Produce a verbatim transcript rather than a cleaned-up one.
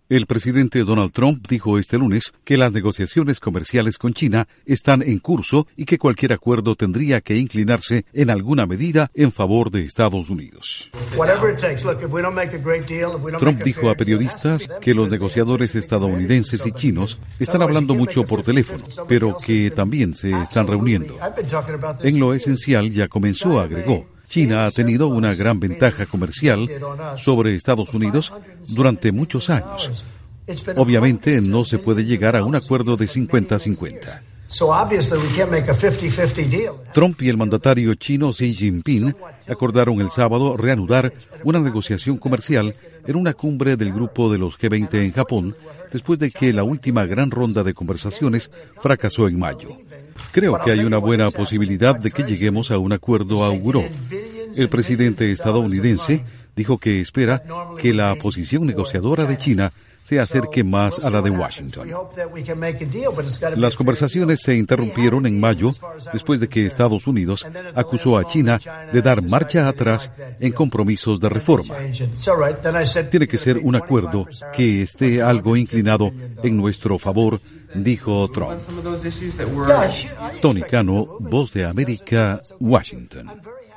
El presidente Donald Trump dijo este lunes que las negociaciones comerciales con China están en curso y que cualquier acuerdo tendría que inclinarse en alguna medida en favor de Estados Unidos. Trump dijo a periodistas que los negociadores estadounidenses y chinos están hablando mucho por teléfono, pero que también se están reuniendo. En lo esencial ya comenzó, agregó. China ha tenido una gran ventaja comercial sobre Estados Unidos durante muchos años. Obviamente no se puede llegar a un acuerdo de cincuenta a cincuenta. Trump y el mandatario chino Xi Jinping acordaron el sábado reanudar una negociación comercial en una cumbre del grupo de los G veinte en Japón, después de que la última gran ronda de conversaciones fracasó en mayo. Creo que hay una buena posibilidad de que lleguemos a un acuerdo, auguró. El presidente estadounidense dijo que espera que la posición negociadora de China se acerque más a la de Washington. Las conversaciones se interrumpieron en mayo después de que Estados Unidos acusó a China de dar marcha atrás en compromisos de reforma. Tiene que ser un acuerdo que esté algo inclinado en nuestro favor, dijo Trump. Tony Cano, Voz de América, Washington.